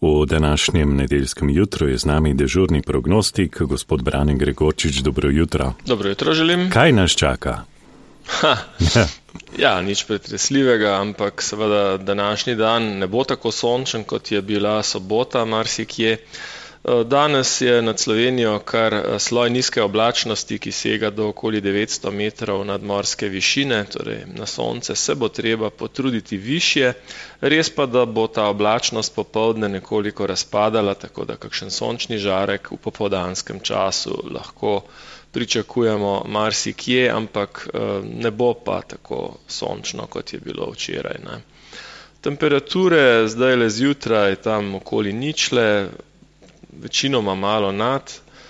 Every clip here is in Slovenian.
V današnjem nedeljskem jutru je z nami dežurni prognostik, gospod Brane Gregorčič. Dobro jutro. Dobro jutro želim. Kaj nas čaka? Ja, nič pretresljivega, ampak seveda današnji dan ne bo tako sončen, kot je bila sobota marsikje. Danes je nad Slovenijo kar sloj nizke oblačnosti, ki sega do okoli 900 metrov nadmorske višine, torej na sonce se bo treba potruditi višje. Res pa, da bo ta oblačnost popoldne nekoliko razpadala, tako da kakšen sončni žarek v popoldanskem času lahko pričakujemo marsikje, ampak ne bo pa tako sončno, kot je bilo včeraj, ne. Temperature zdaj le zjutraj tam okoli ničle, večinoma malo nad,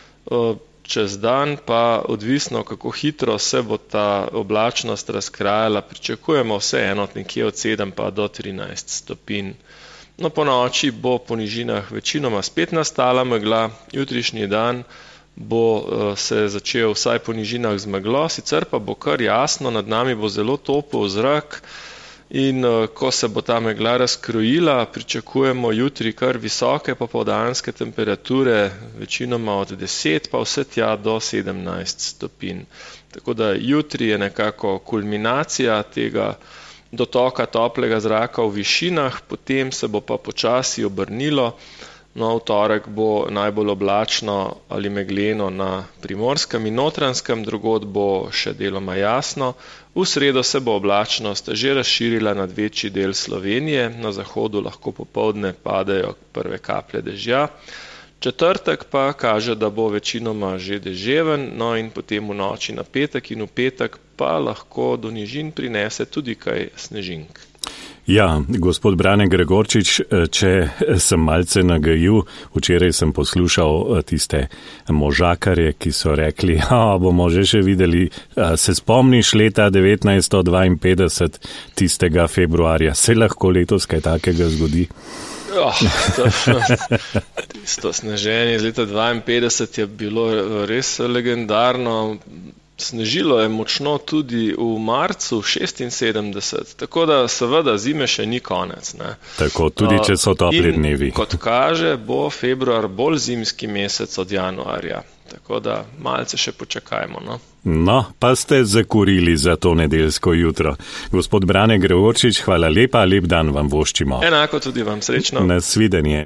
čez dan pa odvisno, kako hitro se bo ta oblačnost razkrajala, pričakujemo vseeno nekje od 7 pa do 13 stopinj. No, po noči bo po nižinah večinoma spet nastala megla, jutrišnji dan bo se začel vsaj po nižinah z meglo, sicer pa bo kar jasno, nad nami bo zelo topel zrak. In ko se bo ta megla razkrojila, pričakujemo jutri kar visoke popoldanske temperature, večinoma od 10 pa vse tja do 17 stopinj. Tako da jutri je nekako kulminacija tega dotoka toplega zraka v višinah, potem se bo pa počasi obrnilo. No, v torek bo najbolj oblačno ali megleno na Primorskem in Notranjskem, drugod bo še deloma jasno. V sredo se bo oblačnost že razširila nad večji del Slovenije, na zahodu lahko popoldne padejo prve kaplje dežja. Četrtek pa kaže, da bo večinoma že deževen, no in potem v noči na petek in v petek pa lahko do nižin prinese tudi kaj snežink. Ja, gospod Brane Gregorčič, če sem malce nagajil, včeraj sem poslušal tiste možakarje, ki so rekli, bomo že še videli, se spomniš leta 1952, tistega februarja, se lahko letos kaj takega zgodi? Tisto sneženje iz leta 52 je bilo res legendarno. Snežilo je močno tudi v marcu 76, tako da seveda zime še ni konec, ne. Tako, tudi če so topli dnevi. Kot kaže, bo februar bolj zimski mesec od januarja, tako da malce še počakajmo, no. No, pa ste zakurili za to nedeljsko jutro. Gospod Brane Gregorčič, hvala lepa, lep dan vam voščimo. Enako tudi vam, srečno. Nasvidenje.